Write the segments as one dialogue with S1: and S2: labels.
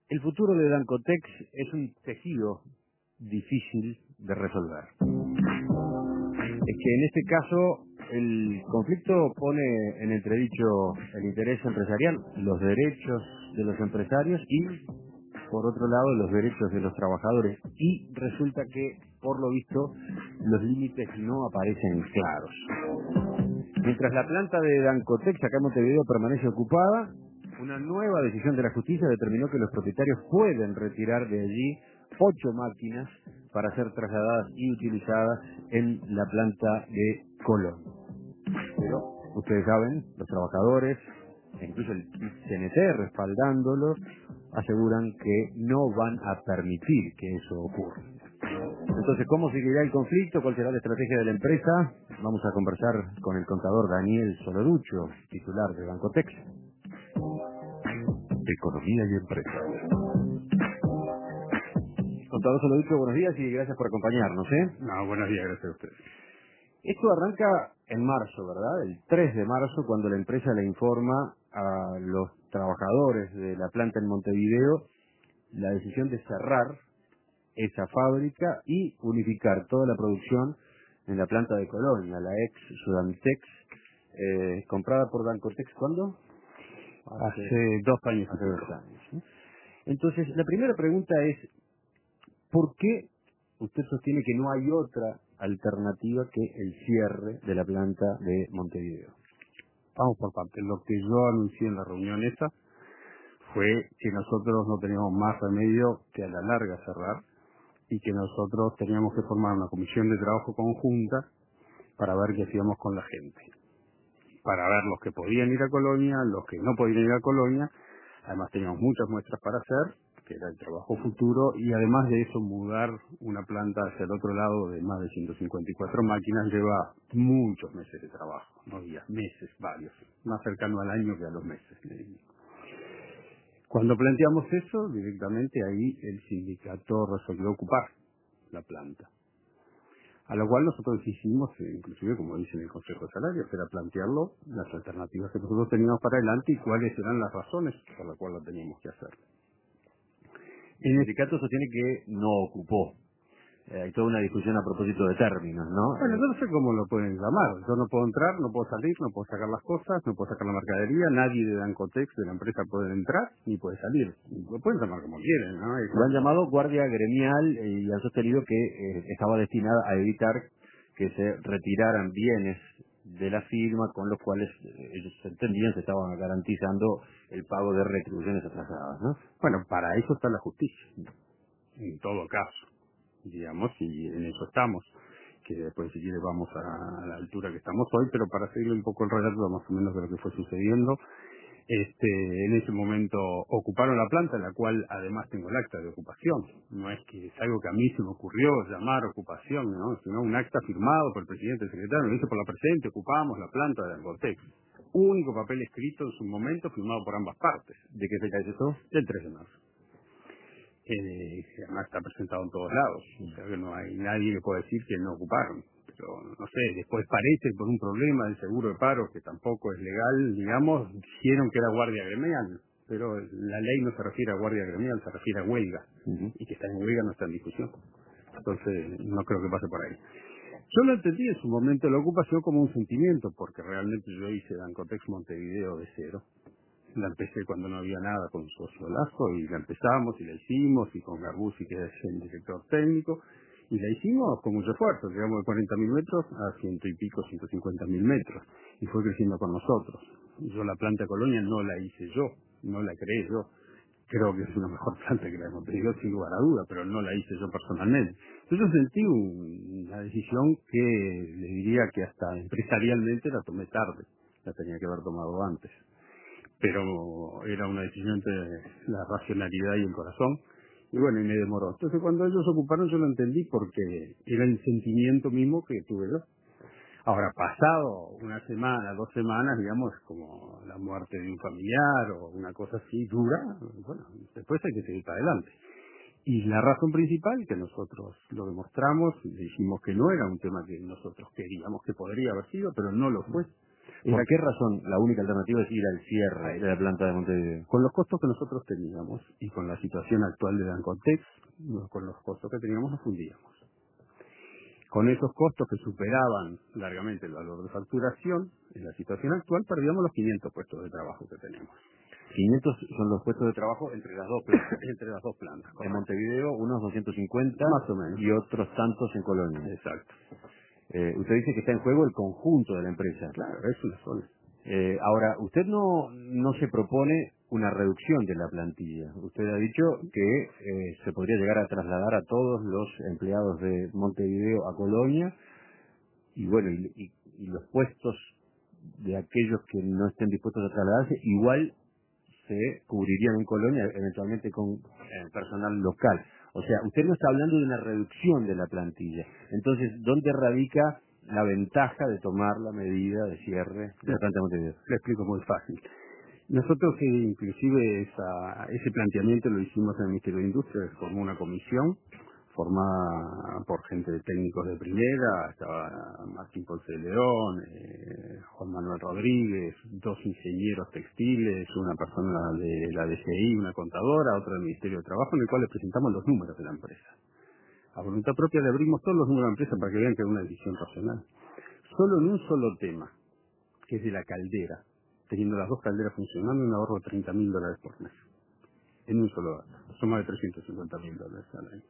S1: El futuro de Dancotex es un tejido difícil de resolver. Es que en este caso el conflicto pone en entredicho el interés empresarial, los derechos de los empresarios y, por otro lado, los derechos de los trabajadores. Y resulta que, por lo visto, los límites no aparecen claros. Mientras la planta de Dancotex acá en Montevideo permanece ocupada, una nueva decisión de la justicia determinó que los propietarios pueden retirar de allí 8 máquinas para ser trasladadas y utilizadas en la planta de Colón. Pero, ustedes saben, los trabajadores, e incluso el CNT respaldándolos, aseguran que no van a permitir que eso ocurra. Entonces, ¿cómo seguirá el conflicto? ¿Cuál será la estrategia de la empresa? Vamos a conversar con el contador Daniel Solorucho, titular de Dancotex.
S2: Economía y empresa.
S1: Contador Solorucho, buenos días y gracias por acompañarnos,
S3: No, buenos días, gracias a ustedes.
S1: Esto arranca en marzo, ¿verdad? El 3 de marzo, cuando la empresa le informa a los trabajadores de la planta en Montevideo la decisión de cerrar esa fábrica y unificar toda la producción en la planta de Colonia, la ex Sudantex, comprada por Dancotex, ¿cuándo?
S3: Hace 2 años.
S1: Hace 2 años. ¿Sí? Entonces, la primera pregunta es, ¿por qué usted sostiene que no hay otra alternativa que el cierre de la planta de Montevideo?
S3: Vamos por partes. Lo que yo anuncié en la reunión esa fue que nosotros no teníamos más remedio que a la larga cerrar y que nosotros teníamos que formar una comisión de trabajo conjunta para ver qué hacíamos con la gente. Para ver los que podían ir a Colonia, los que no podían ir a Colonia. Además teníamos muchas muestras para hacer, que era el trabajo futuro, y además de eso mudar una planta hacia el otro lado de más de 154 máquinas lleva muchos meses de trabajo, no días, meses, varios, más cercano al año que a los meses. Cuando planteamos eso, directamente ahí el sindicato resolvió ocupar la planta. A lo cual nosotros hicimos, inclusive como dice en el Consejo de Salarios, era plantearlo, las alternativas que nosotros teníamos para adelante y cuáles eran las razones por las cuales lo teníamos que hacer.
S1: El sindicato sostiene que no ocupó. Hay toda una discusión a propósito de términos, ¿no?
S3: Bueno, yo no sé cómo lo pueden llamar. Yo no puedo entrar, no puedo salir, no puedo sacar las cosas, no puedo sacar la mercadería. Nadie de Dancotex, de la empresa, puede entrar ni puede salir. Lo pueden llamar como quieren, ¿no?
S1: Lo han llamado guardia gremial y han sostenido que estaba destinada a evitar que se retiraran bienes de la firma con los cuales ellos entendían se estaban garantizando el pago de retribuciones atrasadas, ¿no?
S3: Bueno, para eso está la justicia, en todo caso, digamos, y en eso estamos, que después si quiere vamos a la altura que estamos hoy, pero para seguir un poco el relato más o menos de lo que fue sucediendo, en ese momento ocuparon la planta, en la cual además tengo el acta de ocupación. No es que es algo que a mí se me ocurrió llamar ocupación, ¿no? Sino un acta firmado por el presidente, el secretario, lo hizo por la presidente, ocupamos la planta de Dancotex. Único papel escrito en su momento, firmado por ambas partes.
S1: ¿De qué fecha es eso?
S3: Del 3 de marzo. Además está presentado en todos lados, o sea que no hay nadie que pueda decir que no ocuparon. Pero no sé, después parece por un problema del seguro de paro, que tampoco es legal, digamos, dijeron que era guardia gremial, pero la ley no se refiere a guardia gremial, se refiere a huelga, y que estar en huelga no está en discusión. Entonces no creo que pase por ahí. Yo lo entendí en su momento la ocupación como un sentimiento, porque realmente yo hice Dancotex Montevideo de cero. La empecé cuando no había nada con su socio Lazo y la empezamos y la hicimos y con Garbuzzi, que es el director técnico, y la hicimos con mucho esfuerzo, llegamos de 40.000 metros a 100 y pico, 150.000 metros, y fue creciendo con nosotros. Yo la planta de Colonia no la hice yo, no la creé yo, creo que es una mejor planta que la de Montevideo sin lugar a duda, pero no la hice yo personalmente. Entonces yo sentí una decisión que le diría que hasta empresarialmente la tomé tarde, la tenía que haber tomado antes. Pero era una decisión entre la racionalidad y el corazón, y bueno, y me demoró. Entonces cuando ellos ocuparon yo lo entendí porque era el sentimiento mismo que tuve yo. Ahora, pasado una semana, 2 semanas, digamos, como la muerte de un familiar o una cosa así dura, bueno, después hay que seguir para adelante. Y la razón principal, que nosotros lo demostramos, dijimos que no era un tema que nosotros queríamos, que podría haber sido, pero no lo fue.
S1: ¿Por qué razón la única alternativa es ir al cierre de la planta de Montevideo?
S3: Con los costos que nosotros teníamos y con la situación actual de Dancotex, con los costos que teníamos nos fundíamos. Con esos costos que superaban largamente el valor de facturación, en la situación actual perdíamos los 500 puestos de trabajo que tenemos.
S1: 500 son los puestos de trabajo entre las dos plantas.
S3: Entre las dos plantas.
S1: En Montevideo unos 250
S3: más o menos.
S1: Y otros tantos en Colonia.
S3: Exacto.
S1: Usted dice que está en juego el conjunto de la empresa.
S3: Claro, es una sola.
S1: Ahora, usted no se propone una reducción de la plantilla. Usted ha dicho que se podría llegar a trasladar a todos los empleados de Montevideo a Colonia y bueno, y los puestos de aquellos que no estén dispuestos a trasladarse igual se cubrirían en Colonia, eventualmente con personal local. O sea, usted no está hablando de una reducción de la plantilla. Entonces, ¿dónde radica la ventaja de tomar la medida de cierre de la planta de Montevideo?
S3: Le explico muy fácil. Nosotros inclusive ese planteamiento lo hicimos en el Ministerio de Industria, se formó una comisión formada por gente de técnicos de primera, estaba Martín Ponce de León, Juan Manuel Rodríguez, dos ingenieros textiles, una persona de la DCI, una contadora, otra del Ministerio de Trabajo, en el cual le presentamos los números de la empresa. A voluntad propia le abrimos todos los números de la empresa para que vean que es una decisión racional. Solo en un solo tema, que es de la caldera, teniendo las dos calderas funcionando, un ahorro de $30.000 por mes. En un solo dato. Son más de $350.000 al año.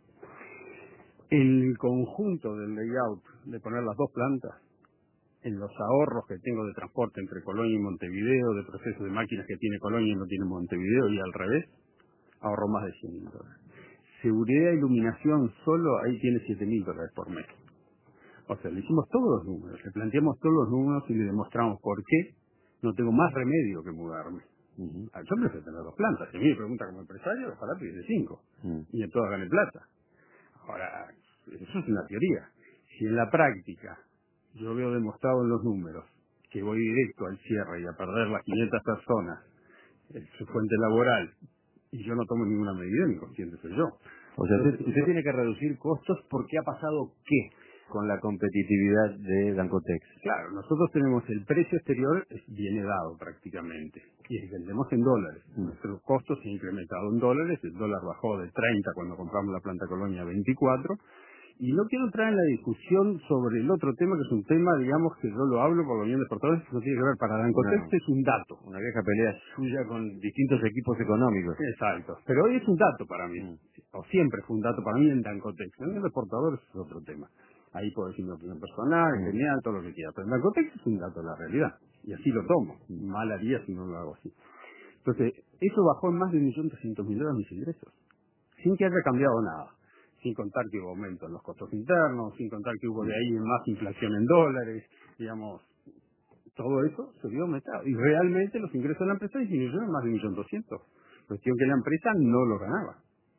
S3: El conjunto del layout de poner las dos plantas, en los ahorros que tengo de transporte entre Colonia y Montevideo, de procesos de máquinas que tiene Colonia y no tiene Montevideo, y al revés, ahorro más de $100.000. Seguridad e iluminación solo, ahí tiene $7.000 por mes. O sea, le hicimos todos los números, le planteamos todos los números y le demostramos por qué no tengo más remedio que mudarme. Yo prefiero tener dos plantas. Si a mí me pregunta como empresario, ojalá tuviese 5. Y en todas gane plata. Ahora, eso es una teoría. Si en la práctica yo veo demostrado en los números que voy directo al cierre y a perder las 500 personas, su fuente laboral, y yo no tomo ninguna medida, mi consciente soy yo.
S1: O sea, usted tiene que reducir costos porque ha pasado ¿qué? Con la competitividad de Dancotex.
S3: Claro, nosotros tenemos el precio exterior, viene dado prácticamente, y vendemos en dólares. Nuestros costos se han incrementado en dólares, el dólar bajó de 30 cuando compramos la planta Colonia a 24, y no quiero entrar en la discusión sobre el otro tema, que es un tema, digamos, que yo lo hablo por la Unión de Exportadores, que no tiene que ver para Dancotex, es un dato.
S1: Una vieja pelea suya con distintos equipos económicos.
S3: Exacto, pero hoy es un dato para mí, o siempre fue un dato para mí en Dancotex. En la Unión de Exportadores es otro tema. Ahí puedo decir mi opinión personal, genial, todo lo que quiera. Pero en Dancotex es un dato de la realidad. Y así lo tomo. Mal haría si no lo hago así. Entonces, eso bajó en más de $1.300.000 mis ingresos. Sin que haya cambiado nada. Sin contar que hubo aumento en los costos internos, sin contar que hubo de ahí más inflación en dólares. Digamos, todo eso se vio aumentado. Y realmente los ingresos de la empresa disminuyeron más de $1.200.000. Cuestión que la empresa no lo ganaba.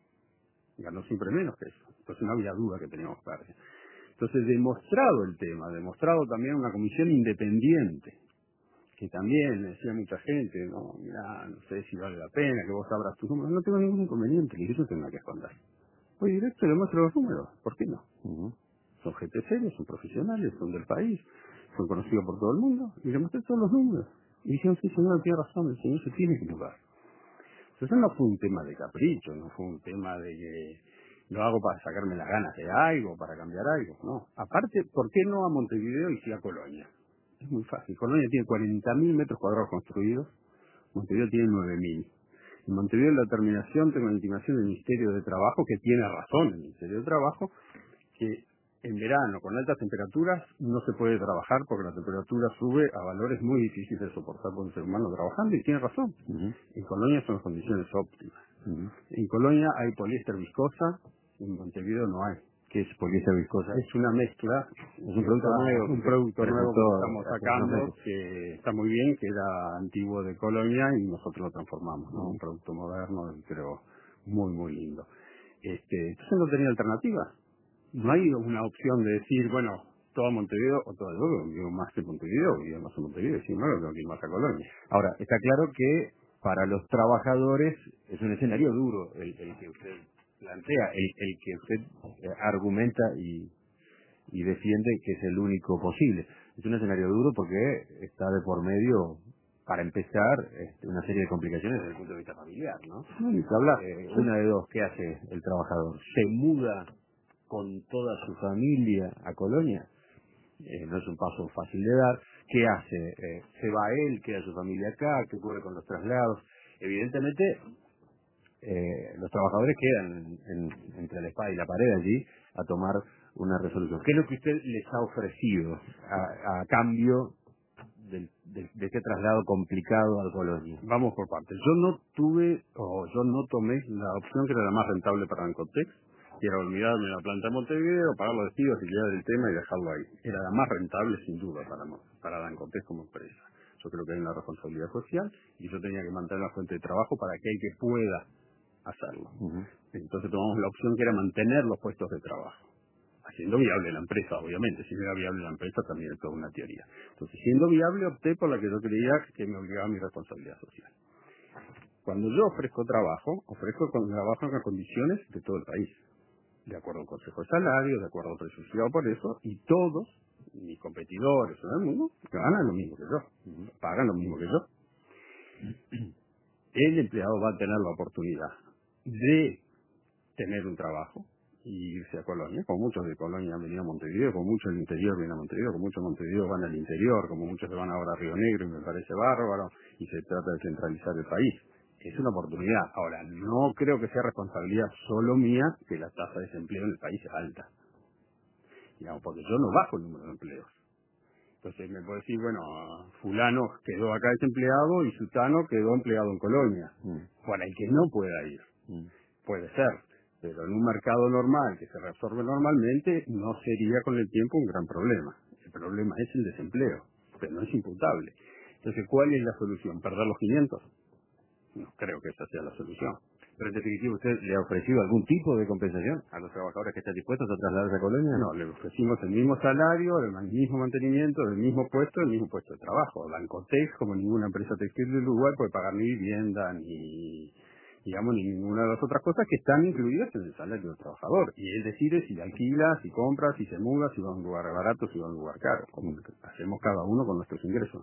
S3: Ganó siempre menos que eso. Entonces no había duda que teníamos pérdida. Entonces, demostrado el tema, demostrado también una comisión independiente, que también decía mucha gente, no, mirá, no sé si vale la pena que vos abras tus números, no tengo ningún inconveniente, que yo tengo que esconder. Voy directo y le muestro los números, ¿por qué no? Son gente serios, son profesionales, son del país, son conocidos por todo el mundo, y le mostré todos los números. Y dijeron, sí, señor, tiene razón, el señor se tiene que mudar. Entonces no fue un tema de capricho, no fue un tema de que lo hago para sacarme las ganas de algo, para cambiar algo, no. Aparte, ¿por qué no a Montevideo y sí a Colonia? Es muy fácil. Colonia tiene 40.000 metros cuadrados construidos, Montevideo tiene 9.000. En Montevideo, en la terminación, tengo la intimación del Ministerio de Trabajo, que tiene razón el Ministerio de Trabajo, que en verano, con altas temperaturas, no se puede trabajar porque la temperatura sube a valores muy difíciles de soportar por un ser humano trabajando, y tiene razón. En Colonia son las condiciones óptimas. En Colonia hay poliéster viscosa, en Montevideo no hay.
S1: ¿Qué es poliéster viscosa?
S3: Es una mezcla,
S1: es un producto nuevo.
S3: Un producto nuevo que estamos sacando,
S1: meses.
S3: que está muy bien, que era antiguo de Colonia y nosotros lo transformamos, ¿no? Un producto moderno, creo, muy, muy lindo. Entonces no tenía alternativa. No hay una opción de decir, bueno, todo Montevideo o todo el mundo, vivo más que Montevideo, vivo más en Montevideo, y si no, tengo que ir más a Colonia.
S1: Ahora, está claro que para los trabajadores es un escenario duro el que usted plantea, el que usted argumenta y defiende que es el único posible. Es un escenario duro porque está de por medio, para empezar, una serie de complicaciones desde el punto de vista familiar, ¿no?
S3: No, ni que hablar.
S1: Una de dos, ¿qué hace el trabajador? ¿Se muda con toda su familia a Colonia? No es un paso fácil de dar. ¿Qué hace? ¿Se va él, queda su familia acá? ¿Qué ocurre con los traslados? Evidentemente, los trabajadores quedan entre la espada y la pared allí a tomar una resolución. ¿Qué es lo que usted les ha ofrecido a cambio de este traslado complicado al Colonia?
S3: Vamos por partes. Yo no tomé la opción que era la más rentable para Dancotex, que era olvidarme de la planta de Montevideo, pagar los despidos, liquidar el tema y dejarlo ahí. Era la más rentable sin duda para Dancotex como empresa. Yo creo que hay una responsabilidad social y yo tenía que mantener la fuente de trabajo para aquel que pueda hacerlo. Entonces tomamos la opción que era mantener los puestos de trabajo, haciendo viable la empresa, obviamente. Si no era viable la empresa, también es toda una teoría. Entonces, siendo viable, opté por la que yo creía que me obligaba a mi responsabilidad social. Cuando yo ofrezco trabajo trabajo en las condiciones de todo el país, de acuerdo al Consejo de Salario, de acuerdo al precio fijado por eso, y todos, mis competidores en el mundo, ganan lo mismo que yo, pagan lo mismo que yo. El empleado va a tener la oportunidad de tener un trabajo y irse a Colonia, como muchos de Colonia han venido a Montevideo, como muchos del interior vienen a Montevideo, como muchos de Montevideo van al interior, como muchos se van ahora a Río Negro y me parece bárbaro, y se trata de centralizar el país. Es una oportunidad. Ahora, no creo que sea responsabilidad solo mía que la tasa de desempleo en el país es alta. Digamos, porque yo no bajo el número de empleos. Entonces me puedo decir, bueno, fulano quedó acá desempleado y sutano quedó empleado en Colonia. Para el que no pueda ir. Puede ser, pero en un mercado normal que se reabsorbe normalmente no sería con el tiempo un gran problema. El problema es el desempleo, pero no es imputable. Entonces, ¿cuál es la solución? ¿Perder los 500? No creo que esa sea la solución.
S1: Pero en definitiva, ¿usted le ha ofrecido algún tipo de compensación a los trabajadores que están dispuestos a trasladarse a Colonia?
S3: No, le ofrecimos el mismo salario, el mismo mantenimiento, el mismo puesto de trabajo. Dancotex, como ninguna empresa textil del Uruguay, puede pagar ni vivienda, ni ninguna de las otras cosas que están incluidas en el salario del trabajador. Y él decide si alquila, si compra, si se muda, si va a un lugar barato, si va a un lugar caro, como hacemos cada uno con nuestros ingresos.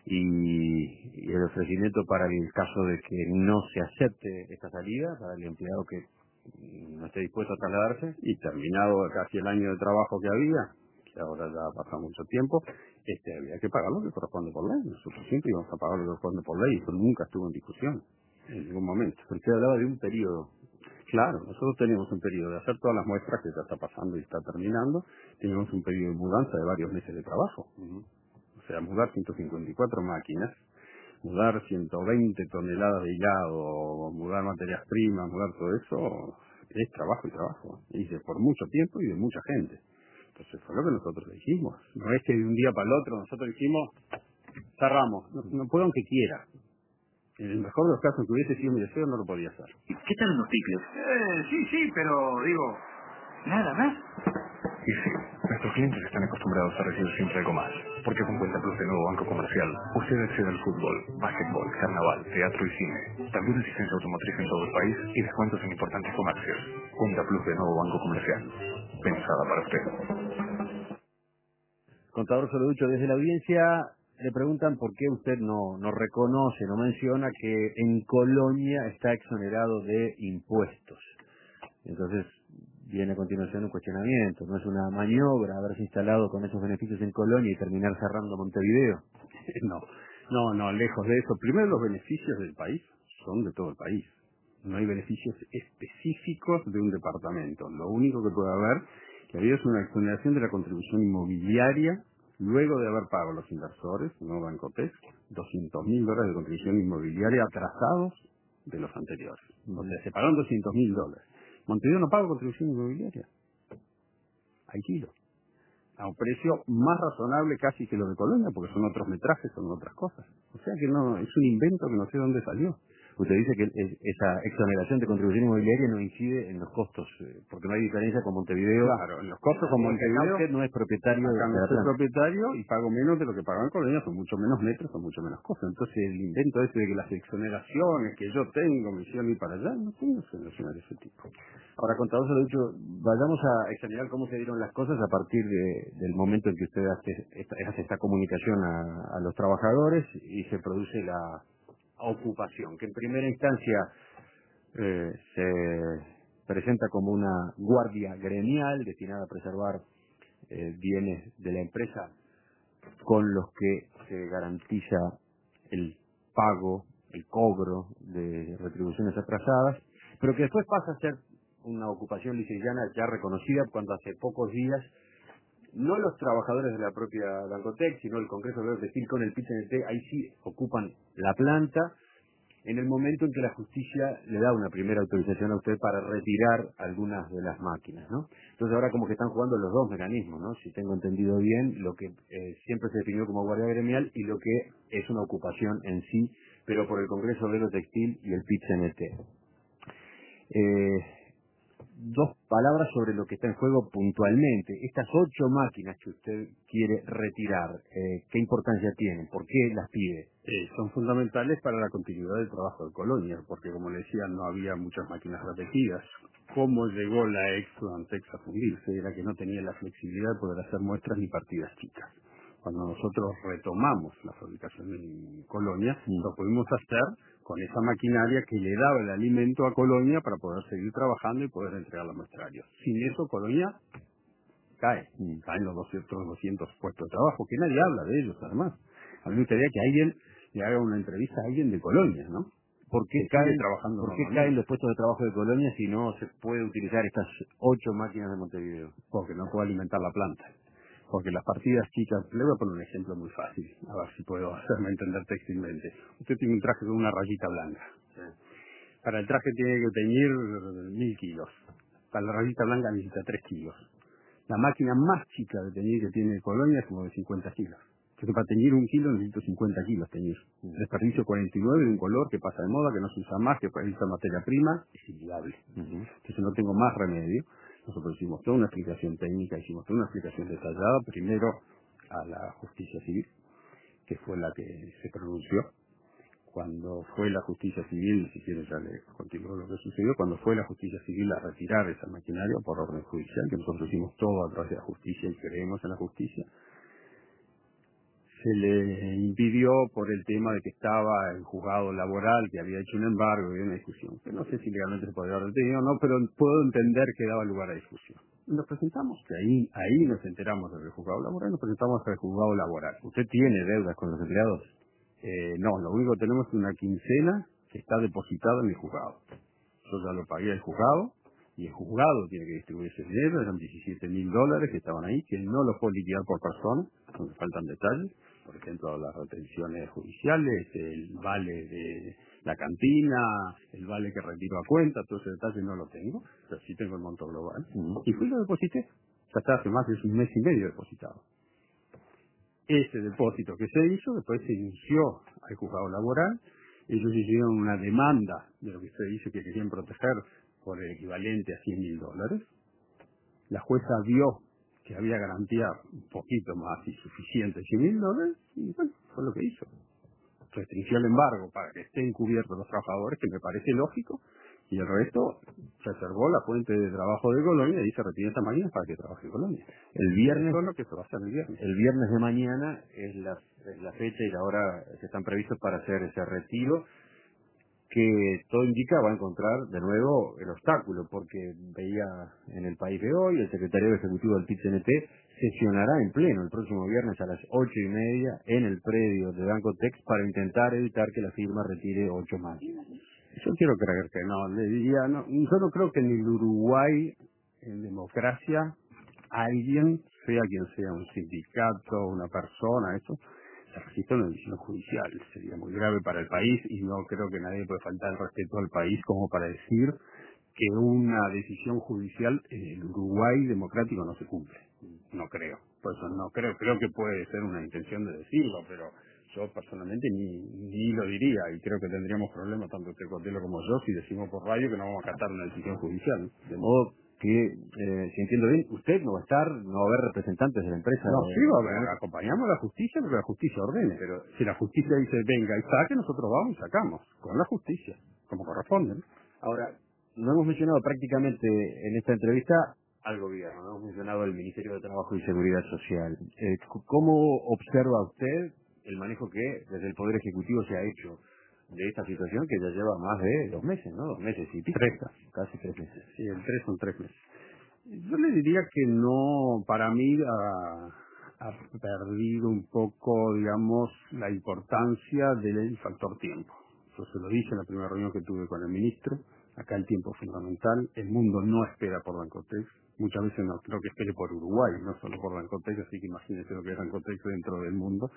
S1: Y el ofrecimiento para el caso de que no se acepte esta salida, para el empleado que no esté dispuesto a trasladarse.
S3: Y terminado casi el año de trabajo que había, que ahora ya pasa mucho tiempo, había que pagar lo que corresponde por ley. Nosotros siempre íbamos a pagar lo que corresponde por ley, eso nunca estuvo en discusión. En ningún momento.
S1: Porque usted hablaba de un periodo.
S3: Claro, nosotros tenemos un periodo de hacer todas las muestras que ya está pasando y está terminando. Tenemos un periodo de mudanza de varios meses de trabajo. O sea, mudar 154 máquinas, mudar 120 toneladas de hilado, mudar materias primas, mudar todo eso, es trabajo y trabajo. Y por mucho tiempo y de mucha gente. Entonces fue lo que nosotros dijimos. No es que de un día para el otro nosotros dijimos, cerramos. No puedo aunque quiera. En el mejor de los casos que hubiese sido mi deseo, no lo podía hacer.
S2: ¿Qué tal los tickets?
S4: Sí, pero digo, nada más.
S2: Y sí, nuestros clientes están acostumbrados a recibir siempre algo más. Porque con Cuenta Plus de Nuevo Banco Comercial, usted accede al fútbol, básquetbol, carnaval, teatro y cine. También asistencia automotriz en todo el país y descuentos en importantes comercios. Cuenta Plus de Nuevo Banco Comercial. Pensada para usted.
S1: Contador Soloducho, desde la audiencia le preguntan por qué usted no reconoce, no menciona que en Colonia está exonerado de impuestos. Entonces viene a continuación un cuestionamiento. ¿No es una maniobra haberse instalado con esos beneficios en Colonia y terminar cerrando Montevideo?
S3: No, lejos de eso. Primero, los beneficios del país son de todo el país. No hay beneficios específicos de un departamento. Lo único que puede haber que había es una exoneración de la contribución inmobiliaria luego de haber pagado a los inversores, no Dancotex, $200.000 de contribución inmobiliaria atrasados de los anteriores. O sea, se pagaron $200.000. Montevideo no paga contribución inmobiliaria. Alquilo. A un precio más razonable casi que lo de Colonia, porque son otros metrajes, son otras cosas. O sea que no, es un invento que no sé dónde salió.
S1: Usted dice que esa exoneración de contribución inmobiliaria no incide en los costos, porque no hay diferencia con Montevideo.
S3: Claro, en los costos con Montevideo.
S1: Usted no es propietario
S3: Acá
S1: de
S3: no
S1: la
S3: soy
S1: planta.
S3: propietario y pago menos de lo que pagaba en Colonia, son mucho menos metros, son mucho menos cosas. Entonces el invento ese de que las exoneraciones que yo tengo me hicieron ir para allá, no tengo exoneraciones de ese tipo.
S1: Ahora, contador, se lo he dicho, vayamos a examinar cómo se dieron las cosas a partir del momento en que usted hace esta comunicación a los trabajadores y se produce la ocupación, que en primera instancia se presenta como una guardia gremial destinada a preservar bienes de la empresa con los que se garantiza el pago, el cobro de retribuciones atrasadas, pero que después pasa a ser una ocupación liceyana ya reconocida cuando hace pocos días no los trabajadores de la propia Bancotec, sino el Congreso de Textil con el PIT-CNT, ahí sí ocupan la planta, en el momento en que la justicia le da una primera autorización a usted para retirar algunas de las máquinas, ¿no? Entonces ahora como que están jugando los dos mecanismos, ¿no? Si tengo entendido bien, lo que siempre se definió como guardia gremial y lo que es una ocupación en sí, pero por el Congreso Obrero Textil y el PIT-CNT. Dos palabras sobre lo que está en juego puntualmente. Estas 8 máquinas que usted quiere retirar, ¿qué importancia tienen? ¿Por qué las pide?
S3: Son fundamentales para la continuidad del trabajo de Colonia, porque como le decía, no había muchas máquinas repetidas. ¿Cómo llegó la Exxon-Tex a fundirse? Era que no tenía la flexibilidad de poder hacer muestras ni partidas chicas. Cuando nosotros retomamos la fabricación en Colonia, lo pudimos hacer con esa maquinaria que le daba el alimento a Colonia para poder seguir trabajando y poder entregar los muestrarios. Sin eso, Colonia caen los 200 puestos de trabajo, que nadie habla de ellos, además. A mí me gustaría que alguien le haga una entrevista a alguien de Colonia, ¿no?
S1: ¿Por qué caen los puestos de trabajo de Colonia si no se puede utilizar estas 8 máquinas de Montevideo?
S3: Porque no puedo alimentar la planta. Porque las partidas chicas, le voy a poner un ejemplo muy fácil, a ver si puedo hacerme entender textilmente. Usted tiene un traje con una rayita blanca. Sí. Para el traje tiene que teñir 1000 kilos. Para la rayita blanca necesita 3 kilos. La máquina más chica de teñir que tiene Colonia es como de 50 kilos. Entonces para teñir 1 kilo necesito 50 kilos teñir. Desperdicio 49 de un color que pasa de moda, que no se usa más, que precisa materia prima, es inviable. Entonces no tengo más remedio. Nosotros hicimos toda una explicación técnica, hicimos toda una explicación detallada, primero a la justicia civil, que fue la que se pronunció. Cuando fue la justicia civil, si quiere ya le continúo lo que sucedió, cuando fue la justicia civil a retirar esa maquinaria por orden judicial, que nosotros hicimos todo a través de la justicia y creemos en la justicia, se le impidió por el tema de que estaba el juzgado laboral, que había hecho un embargo y había una discusión, que no sé si legalmente se podría haber detenido o no, pero puedo entender que daba lugar a discusión. Nos presentamos, que ahí nos enteramos del juzgado laboral, nos presentamos al juzgado laboral.
S1: ¿Usted tiene deudas con los empleados?
S3: No, lo único que tenemos es una quincena que está depositada en el juzgado. Yo ya lo pagué al juzgado, y el juzgado tiene que distribuir ese dinero, eran $17.000 que estaban ahí, que no los puedo liquidar por persona, donde faltan detalles, por ejemplo, las retenciones judiciales, el vale de la cantina, el vale que retiro a cuenta, todo ese detalle no lo tengo, pero sí tengo el monto global. Y fui y lo deposité, ya está hace más de un mes y medio depositado. Ese depósito que se hizo, después se inició al juzgado laboral, ellos hicieron una demanda de lo que usted dice que querían proteger por el equivalente a $100.000. La jueza vio que había garantía un poquito más y suficiente, $100.000, y bueno, fue lo que hizo. Restringió el embargo para que estén cubiertos los trabajadores, que me parece lógico, y el resto reservó la fuente de trabajo de Colonia y se retiró esta máquina para que trabaje Colonia.
S1: El viernes,
S3: eso es lo que se va a hacer el viernes.
S1: El viernes de mañana es la fecha y la hora que están previstos para hacer ese retiro, que todo indica va a encontrar de nuevo el obstáculo, porque veía en el País de hoy, el secretario ejecutivo del PIT-CNT sesionará en pleno el próximo viernes a las 8:30 en el predio de Bancotex para intentar evitar que la firma retire 8 máquinas.
S3: Yo quiero creer que no, le diría, no, yo no creo que en el Uruguay, en democracia, alguien, sea quien sea, un sindicato, una persona, esto, se registra una decisión judicial. Sería muy grave para el país y no creo que nadie puede faltar el respeto al país como para decir que una decisión judicial en el Uruguay democrático no se cumple. No creo. Por eso no creo. Creo que puede ser una intención de decirlo, pero yo personalmente ni lo diría, y creo que tendríamos problemas tanto usted Cotelo como yo si decimos por radio que no vamos a acatar una decisión judicial.
S1: De modo que, si entiendo bien, usted no va a estar, no va a haber representantes de la empresa.
S3: No, sí, va a ver, acompañamos a la justicia porque la justicia ordene, pero si la justicia dice venga y saque, nosotros vamos y sacamos, con la justicia, como corresponde, ¿no?
S1: Ahora, no hemos mencionado prácticamente en esta entrevista al gobierno, no hemos mencionado al Ministerio de Trabajo y Seguridad Social. ¿Cómo observa usted el manejo que desde el Poder Ejecutivo se ha hecho de esta situación que ya lleva más de 2 meses, ¿no? 2 meses y pico. Casi 3 meses.
S3: Sí, el 3 son 3 meses. Yo le diría que no, para mí ha perdido un poco, digamos, la importancia del factor tiempo. Yo se lo dije en la primera reunión que tuve con el ministro, acá el tiempo es fundamental, el mundo no espera por Dancotex, muchas veces no creo que espere por Uruguay, no solo por Dancotex, así que imagínense lo que es Dancotex dentro del mundo.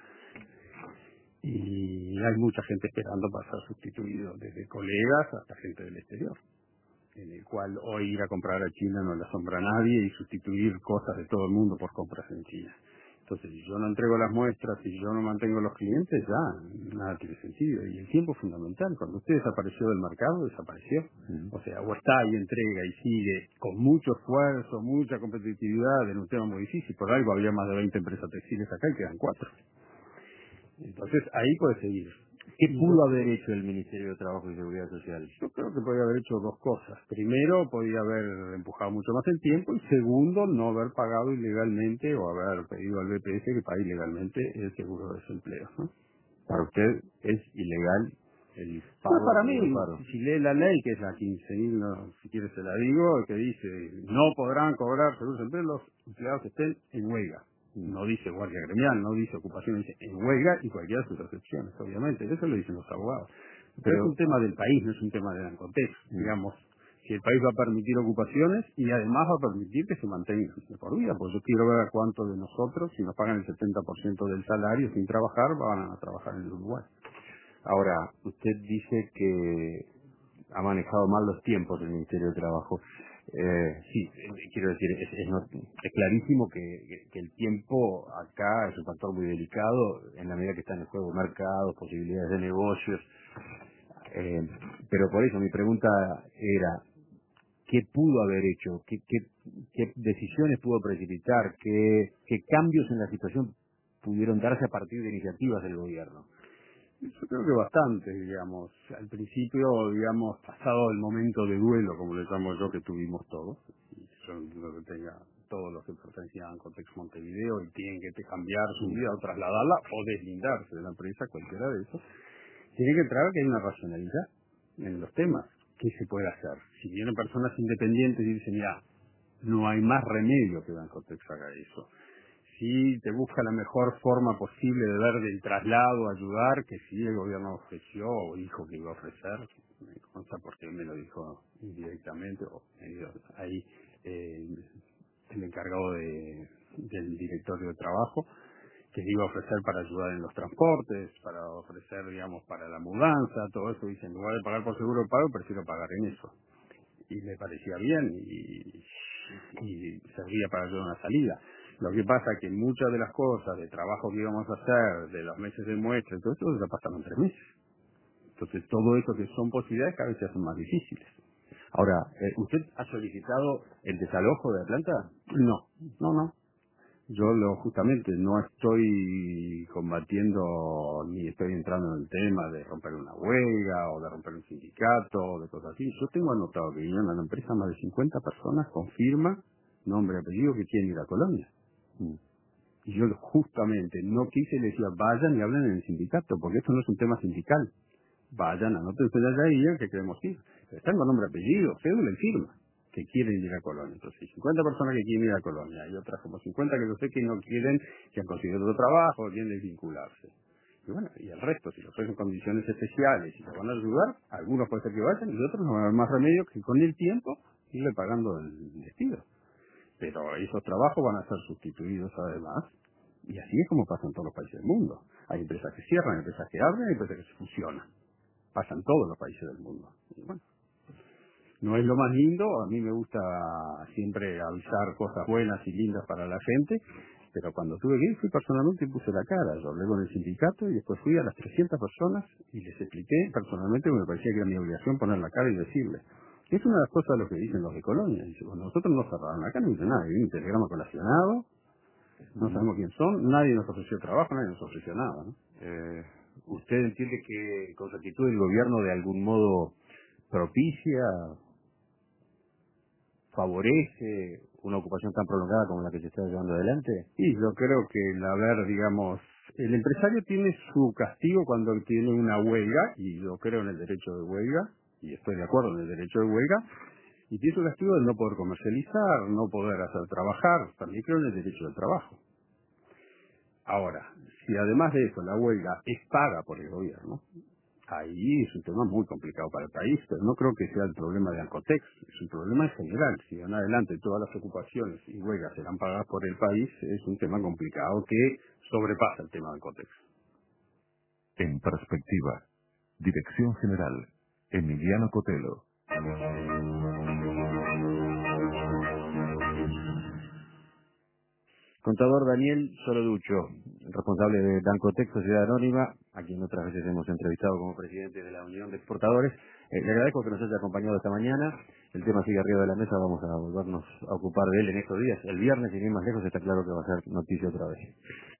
S3: Y hay mucha gente esperando para ser sustituido, desde colegas hasta gente del exterior, en el cual hoy ir a comprar a China no le asombra a nadie y sustituir cosas de todo el mundo por compras en China. Entonces, si yo no entrego las muestras, si yo no mantengo los clientes, ya nada tiene sentido. Y el tiempo es fundamental. Cuando usted desapareció del mercado, desapareció. O sea, o está y entrega y sigue con mucho esfuerzo, mucha competitividad en un tema muy difícil. Por algo había más de 20 empresas textiles acá y quedan 4. Entonces, ahí puede seguir.
S1: ¿Qué pudo haber hecho el Ministerio de Trabajo y Seguridad Social?
S3: Yo creo que podía haber hecho 2 cosas. Primero, podía haber empujado mucho más el tiempo, y segundo, no haber pagado ilegalmente o haber pedido al BPS que pague ilegalmente el seguro de desempleo, ¿no?
S1: Para usted es ilegal el pago.
S3: Pues para mí,
S1: del paro.
S3: si lee la ley, que es la 15.000, si quiere se la digo, que dice no podrán cobrar seguro de desempleo los empleados que estén en huelga. No dice guardia gremial, no dice ocupación, dice en huelga y cualquiera de sus excepciones, obviamente. Eso lo dicen los abogados. Pero es un tema del país, no es un tema de Dancotex, digamos. Si el país va a permitir ocupaciones y además va a permitir que se mantengan de por vida, pues yo quiero ver a cuántos de nosotros, si nos pagan el 70% del salario sin trabajar, van a trabajar en el Uruguay.
S1: Ahora, usted dice que ha manejado mal los tiempos del Ministerio de Trabajo. Sí, quiero decir, es clarísimo que el tiempo acá es un factor muy delicado en la medida que están en juego mercados, posibilidades de negocios. Pero por eso mi pregunta era, ¿qué pudo haber hecho? ¿Qué decisiones pudo precipitar? ¿Qué cambios en la situación pudieron darse a partir de iniciativas del gobierno?
S3: Yo creo que bastante, digamos. Al principio, digamos, pasado el momento de duelo, como le llamo yo, que tuvimos todos, y yo entiendo que tenga todos los que pertenecían a Cotex Montevideo y tienen que cambiar su vida o trasladarla o deslindarse de la empresa, cualquiera de esos, tiene que entrar que hay una racionalidad en los temas. ¿Qué se puede hacer? Si vienen personas independientes y dicen, mira, no hay más remedio que Dancotex haga eso. Si te busca la mejor forma posible de ver del traslado, ayudar, que sí el gobierno ofreció o dijo que iba a ofrecer, me consta porque él me lo dijo indirectamente, o ahí el encargado del directorio de trabajo, que iba a ofrecer para ayudar en los transportes, para ofrecer, digamos, para la mudanza, todo eso. Dice, en lugar de pagar por seguro de paro, prefiero pagar en eso. Y me parecía bien y servía para ayudar una salida. Lo que pasa es que muchas de las cosas de trabajo que íbamos a hacer, de los meses de muestra y todo eso, ya pasaron 3 meses. Entonces, todo eso que son posibilidades cada vez se hacen más difíciles.
S1: Ahora, ¿usted ha solicitado el desalojo de Atlanta?
S3: No. Yo justamente no estoy combatiendo ni estoy entrando en el tema de romper una huelga o de romper un sindicato o de cosas así. Yo tengo anotado que vinieron a la empresa más de 50 personas con firma, nombre y apellido que quieren ir a Colonia. Y yo justamente no quise y les decía, vayan y hablen en el sindicato, porque esto no es un tema sindical. Vayan, anoten ustedes allá y digan que queremos ir. Pero están con nombre y apellido, cédula y firma, que quieren ir a Colonia. Entonces, hay 50 personas que quieren ir a Colonia, hay otras como 50 que yo sé que no quieren, que han conseguido otro trabajo, quieren desvincularse. Y bueno, y el resto, si los ofrecen condiciones especiales y los van a ayudar, algunos puede ser que vayan y otros no van a haber más remedio que con el tiempo irle pagando el despido. Pero esos trabajos van a ser sustituidos además, y así es como pasa en todos los países del mundo. Hay empresas que cierran, hay empresas que abren, hay empresas que se fusionan. Pasa en todos los países del mundo. Y bueno, no es lo más lindo, a mí me gusta siempre avisar cosas buenas y lindas para la gente, pero cuando tuve que ir fui personalmente y puse la cara. Yo hablé con el sindicato y después fui a las 300 personas y les expliqué personalmente que me parecía que era mi obligación poner la cara y decirles. Es una de las cosas de lo que dicen los de Colonia. Dice, bueno, nosotros no cerraron la cara, no dice nada, hay un telegrama colacionado, no sabemos quién son, nadie nos ofreció trabajo, nadie nos ofreció nada, ¿no?
S1: ¿Usted entiende que con su actitud el gobierno de algún modo propicia, favorece una ocupación tan prolongada como la que se está llevando adelante?
S3: Y yo creo que el haber, digamos, el empresario tiene su castigo cuando tiene una huelga, y yo creo en el derecho de huelga, y estoy de acuerdo en el derecho de huelga, y tiene su castigo de no poder comercializar, no poder hacer trabajar, también creo en el derecho del trabajo. Ahora, si además de eso la huelga es paga por el gobierno, ahí es un tema muy complicado para el país, pero no creo que sea el problema de Ancotex, es un problema en general. Si en adelante todas las ocupaciones y huelgas serán pagadas por el país, es un tema complicado que sobrepasa el tema de Ancotex.
S2: En perspectiva, Dirección General, Emiliano Cotelo.
S1: Contador Daniel Soloducho, responsable de Dancotex, Sociedad Anónima, a quien otras veces hemos entrevistado como presidente de la Unión de Exportadores. Le agradezco que nos haya acompañado esta mañana. El tema sigue arriba de la mesa, vamos a volvernos a ocupar de él en estos días. El viernes, sin ir más lejos, está claro que va a ser noticia otra vez.